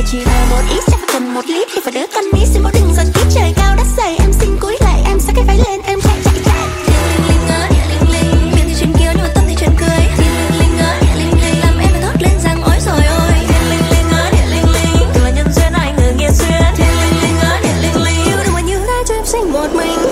chỉ thở một ít, chắc phải cần một lít thì phải đỡ cân ní.